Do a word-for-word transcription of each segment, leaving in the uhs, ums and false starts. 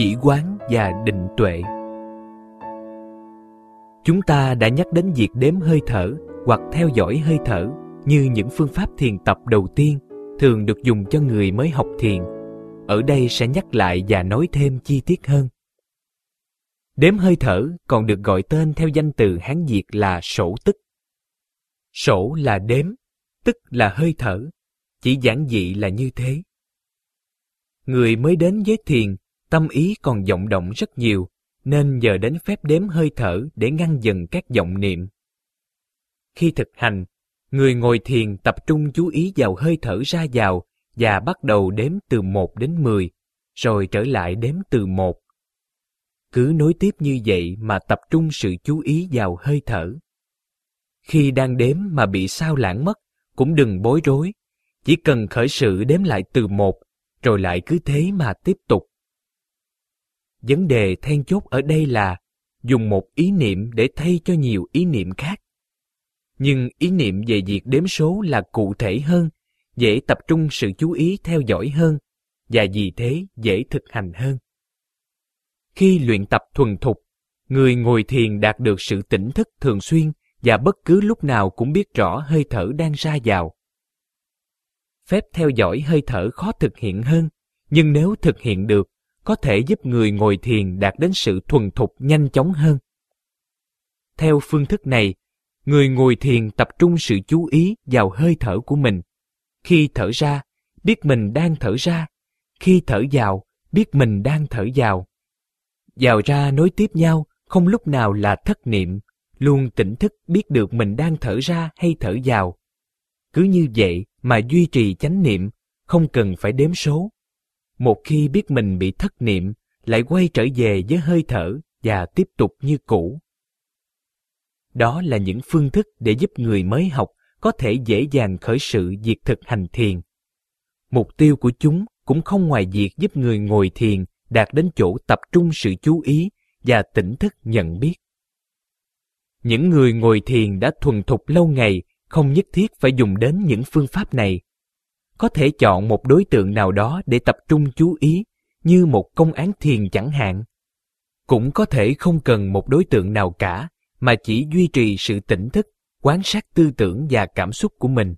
chỉ quán và định tuệ. Chúng ta đã nhắc đến việc đếm hơi thở hoặc theo dõi hơi thở như những phương pháp thiền tập đầu tiên thường được dùng cho người mới học thiền. Ở đây sẽ nhắc lại và nói thêm chi tiết hơn. Đếm hơi thở còn được gọi tên theo danh từ Hán Việt là sổ tức. Sổ là đếm, tức là hơi thở, chỉ giản dị là như thế. Người mới đến với thiền, tâm ý còn vọng động rất nhiều, nên nhờ đến phép đếm hơi thở để ngăn dần các vọng niệm. Khi thực hành, người ngồi thiền tập trung chú ý vào hơi thở ra vào và bắt đầu đếm từ một đến mười, rồi trở lại đếm từ một. Cứ nối tiếp như vậy mà tập trung sự chú ý vào hơi thở. Khi đang đếm mà bị sao lãng mất, cũng đừng bối rối, chỉ cần khởi sự đếm lại từ một, rồi lại cứ thế mà tiếp tục. Vấn đề then chốt ở đây là dùng một ý niệm để thay cho nhiều ý niệm khác. Nhưng ý niệm về việc đếm số là cụ thể hơn, dễ tập trung sự chú ý theo dõi hơn, và vì thế dễ thực hành hơn. Khi luyện tập thuần thục, người ngồi thiền đạt được sự tỉnh thức thường xuyên và bất cứ lúc nào cũng biết rõ hơi thở đang ra vào. Phép theo dõi hơi thở khó thực hiện hơn, nhưng nếu thực hiện được, có thể giúp người ngồi thiền đạt đến sự thuần thục nhanh chóng hơn. Theo phương thức này, người ngồi thiền tập trung sự chú ý vào hơi thở của mình. Khi thở ra, biết mình đang thở ra. Khi thở vào, biết mình đang thở vào. Vào ra nối tiếp nhau, không lúc nào là thất niệm, luôn tỉnh thức biết được mình đang thở ra hay thở vào. Cứ như vậy mà duy trì chánh niệm, không cần phải đếm số. Một khi biết mình bị thất niệm, lại quay trở về với hơi thở và tiếp tục như cũ. Đó là những phương thức để giúp người mới học có thể dễ dàng khởi sự việc thực hành thiền. Mục tiêu của chúng cũng không ngoài việc giúp người ngồi thiền đạt đến chỗ tập trung sự chú ý và tỉnh thức nhận biết. Những người ngồi thiền đã thuần thục lâu ngày không nhất thiết phải dùng đến những phương pháp này. Có thể chọn một đối tượng nào đó để tập trung chú ý, như một công án thiền chẳng hạn. Cũng có thể không cần một đối tượng nào cả, mà chỉ duy trì sự tỉnh thức, quan sát tư tưởng và cảm xúc của mình.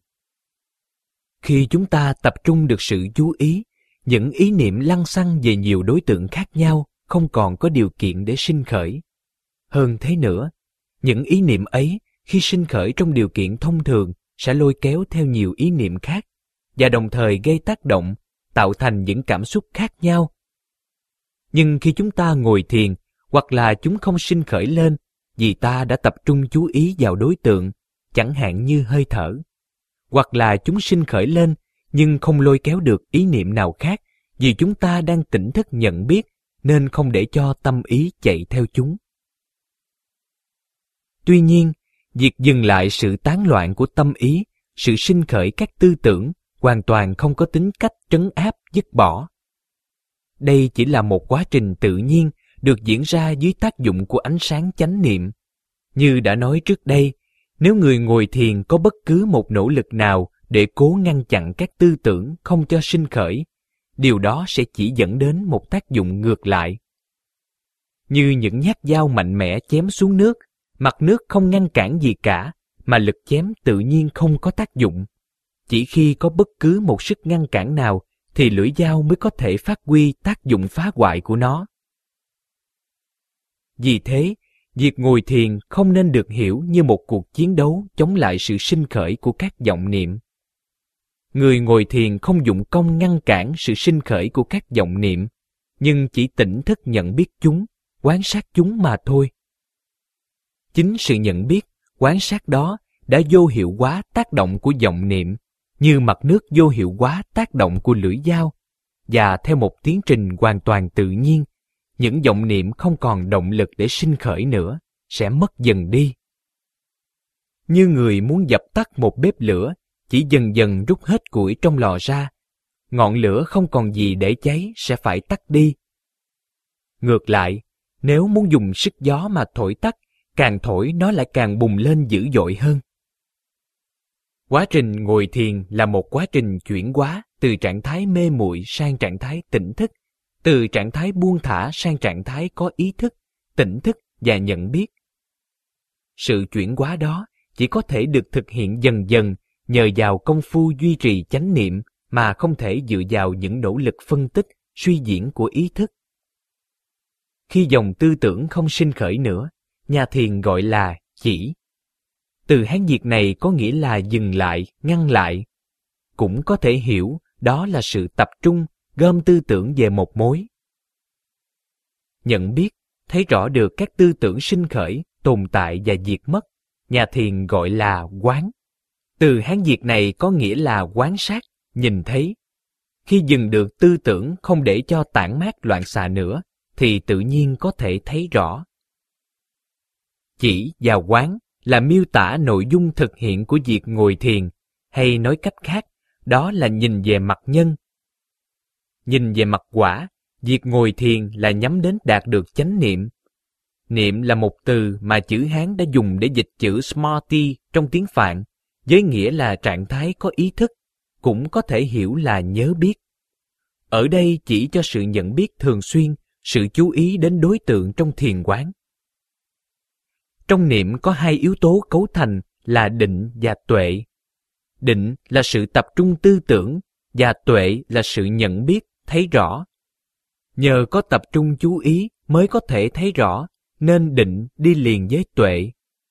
Khi chúng ta tập trung được sự chú ý, những ý niệm lăng xăng về nhiều đối tượng khác nhau không còn có điều kiện để sinh khởi. Hơn thế nữa, những ý niệm ấy khi sinh khởi trong điều kiện thông thường sẽ lôi kéo theo nhiều ý niệm khác và đồng thời gây tác động, tạo thành những cảm xúc khác nhau. Nhưng khi chúng ta ngồi thiền, hoặc là chúng không sinh khởi lên vì ta đã tập trung chú ý vào đối tượng, chẳng hạn như hơi thở. Hoặc là chúng sinh khởi lên nhưng không lôi kéo được ý niệm nào khác vì chúng ta đang tỉnh thức nhận biết nên không để cho tâm ý chạy theo chúng. Tuy nhiên, việc dừng lại sự tán loạn của tâm ý, sự sinh khởi các tư tưởng hoàn toàn không có tính cách trấn áp, dứt bỏ. Đây chỉ là một quá trình tự nhiên được diễn ra dưới tác dụng của ánh sáng chánh niệm. Như đã nói trước đây, nếu người ngồi thiền có bất cứ một nỗ lực nào để cố ngăn chặn các tư tưởng không cho sinh khởi, điều đó sẽ chỉ dẫn đến một tác dụng ngược lại. Như những nhát dao mạnh mẽ chém xuống nước, mặt nước không ngăn cản gì cả, mà lực chém tự nhiên không có tác dụng. Chỉ khi có bất cứ một sức ngăn cản nào thì lưỡi dao mới có thể phát huy tác dụng phá hoại của nó. Vì thế, việc ngồi thiền không nên được hiểu như một cuộc chiến đấu chống lại sự sinh khởi của các vọng niệm. Người ngồi thiền không dụng công ngăn cản sự sinh khởi của các vọng niệm, nhưng chỉ tỉnh thức nhận biết chúng, quan sát chúng mà thôi. Chính sự nhận biết, quan sát đó đã vô hiệu hóa tác động của vọng niệm, như mặt nước vô hiệu hóa tác động của lưỡi dao, và theo một tiến trình hoàn toàn tự nhiên, những vọng niệm không còn động lực để sinh khởi nữa, sẽ mất dần đi. Như người muốn dập tắt một bếp lửa, chỉ dần dần rút hết củi trong lò ra, ngọn lửa không còn gì để cháy sẽ phải tắt đi. Ngược lại, nếu muốn dùng sức gió mà thổi tắt, càng thổi nó lại càng bùng lên dữ dội hơn. Quá trình ngồi thiền là một quá trình chuyển hóa từ trạng thái mê muội sang trạng thái tỉnh thức, từ trạng thái buông thả sang trạng thái có ý thức, tỉnh thức và nhận biết. Sự chuyển hóa đó chỉ có thể được thực hiện dần dần nhờ vào công phu duy trì chánh niệm mà không thể dựa vào những nỗ lực phân tích, suy diễn của ý thức. Khi dòng tư tưởng không sinh khởi nữa, nhà thiền gọi là chỉ. Từ Hán Việt này có nghĩa là dừng lại, ngăn lại. Cũng có thể hiểu đó là sự tập trung, gom tư tưởng về một mối. Nhận biết, thấy rõ được các tư tưởng sinh khởi, tồn tại và diệt mất, nhà thiền gọi là quán. Từ Hán Việt này có nghĩa là quan sát, nhìn thấy. Khi dừng được tư tưởng không để cho tản mát loạn xạ nữa, thì tự nhiên có thể thấy rõ. Chỉ và quán là miêu tả nội dung thực hiện của việc ngồi thiền, hay nói cách khác, đó là nhìn về mặt nhân. Nhìn về mặt quả, việc ngồi thiền là nhắm đến đạt được chánh niệm. Niệm là một từ mà chữ Hán đã dùng để dịch chữ smarty trong tiếng Phạn, với nghĩa là trạng thái có ý thức, cũng có thể hiểu là nhớ biết. Ở đây chỉ cho sự nhận biết thường xuyên, sự chú ý đến đối tượng trong thiền quán. Trong niệm có hai yếu tố cấu thành là định và tuệ. Định là sự tập trung tư tưởng, và tuệ là sự nhận biết, thấy rõ. Nhờ có tập trung chú ý mới có thể thấy rõ, nên định đi liền với tuệ.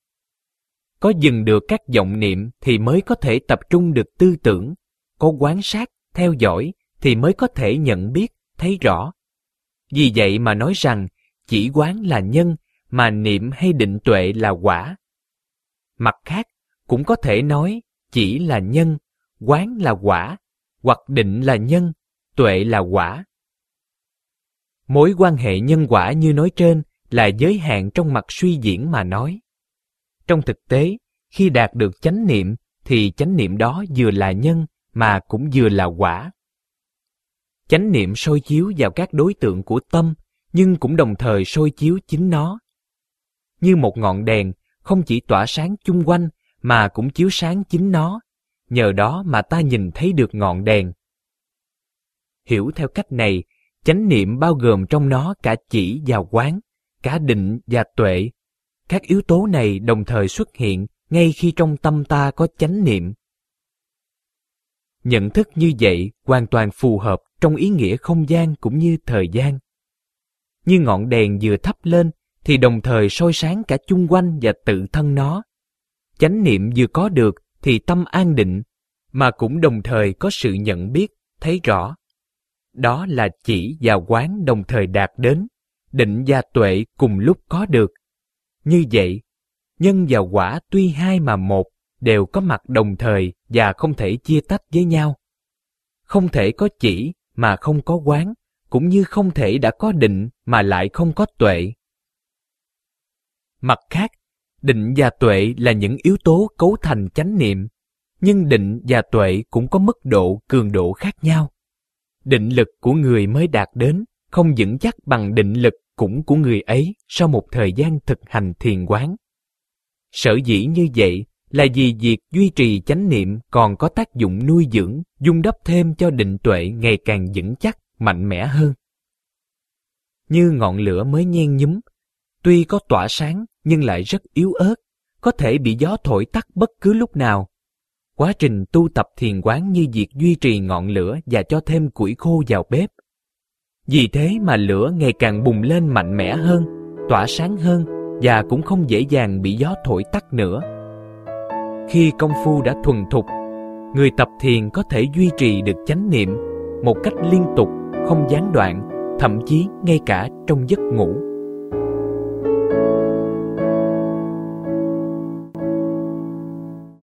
Có dừng được các vọng niệm thì mới có thể tập trung được tư tưởng, có quan sát, theo dõi thì mới có thể nhận biết, thấy rõ. Vì vậy mà nói rằng chỉ quán là nhân, mà niệm hay định tuệ là quả. Mặt khác, cũng có thể nói chỉ là nhân, quán là quả, hoặc định là nhân, tuệ là quả. Mối quan hệ nhân quả như nói trên là giới hạn trong mặt suy diễn mà nói. Trong thực tế, khi đạt được chánh niệm thì chánh niệm đó vừa là nhân mà cũng vừa là quả. Chánh niệm soi chiếu vào các đối tượng của tâm, nhưng cũng đồng thời soi chiếu chính nó. Như một ngọn đèn, không chỉ tỏa sáng chung quanh mà cũng chiếu sáng chính nó, nhờ đó mà ta nhìn thấy được ngọn đèn. Hiểu theo cách này, chánh niệm bao gồm trong nó cả chỉ và quán, cả định và tuệ. Các yếu tố này đồng thời xuất hiện ngay khi trong tâm ta có chánh niệm. Nhận thức như vậy hoàn toàn phù hợp trong ý nghĩa không gian cũng như thời gian. Như ngọn đèn vừa thắp lên thì đồng thời soi sáng cả chung quanh và tự thân nó. Chánh niệm vừa có được thì tâm an định, mà cũng đồng thời có sự nhận biết, thấy rõ. Đó là chỉ và quán đồng thời đạt đến, định và tuệ cùng lúc có được. Như vậy, nhân và quả tuy hai mà một, đều có mặt đồng thời và không thể chia tách với nhau. Không thể có chỉ mà không có quán, cũng như không thể đã có định mà lại không có tuệ. Mặt khác, định và tuệ là những yếu tố cấu thành chánh niệm, nhưng định và tuệ cũng có mức độ, cường độ khác nhau. Định lực của người mới đạt đến không vững chắc bằng định lực cũng của người ấy sau một thời gian thực hành thiền quán. Sở dĩ như vậy là vì việc duy trì chánh niệm còn có tác dụng nuôi dưỡng, dung đắp thêm cho định tuệ ngày càng vững chắc, mạnh mẽ hơn. Như ngọn lửa mới nhen nhúm, tuy có tỏa sáng nhưng lại rất yếu ớt, có thể bị gió thổi tắt bất cứ lúc nào. Quá trình tu tập thiền quán như việc duy trì ngọn lửa và cho thêm củi khô vào bếp. Vì thế mà lửa ngày càng bùng lên mạnh mẽ hơn, tỏa sáng hơn và cũng không dễ dàng bị gió thổi tắt nữa. Khi công phu đã thuần thục, người tập thiền có thể duy trì được chánh niệm một cách liên tục, không gián đoạn, thậm chí ngay cả trong giấc ngủ.